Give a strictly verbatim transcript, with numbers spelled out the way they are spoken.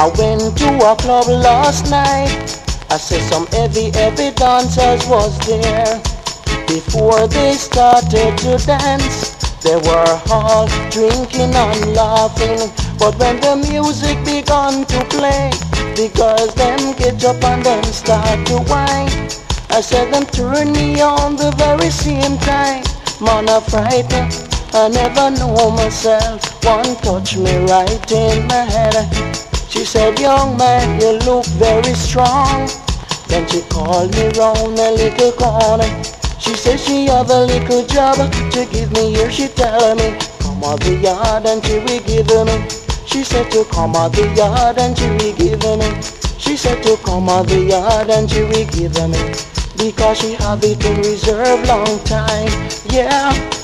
I went to a club last night. I said some heavy, heavy dancers was there. Before they started to dance, they were all drinking and laughing. But when the music began to play, the girls them get up and then start to whine. I said them turn me on the very same time. Man, I frightened, I never know myself. One touch me right in my head. She said, young man, you look very strong. Then she called me round a little corner. She said she have a little job to give me here. She tell me, come out the yard and she will give me. She said to come out the yard and she will give me. She said to come out the yard and she will give me. Because she have it in reserve long time. Yeah.